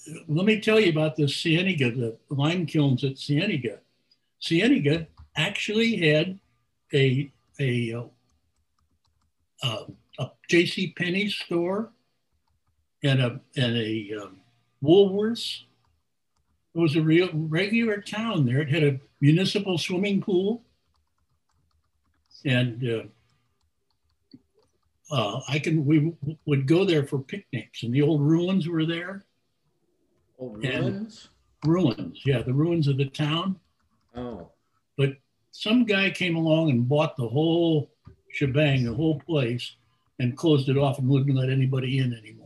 let me tell you about the Cienega, the lime kilns at Cienega. Cienega actually had a J.C. Penney store and a Woolworths. It was a real regular town there. It had a municipal swimming pool, and we would go there for picnics, and the old ruins were there. Old ruins? Ruins, yeah, the ruins of the town. Oh. But some guy came along and bought the whole shebang, the whole place, and closed it off and wouldn't let anybody in anymore.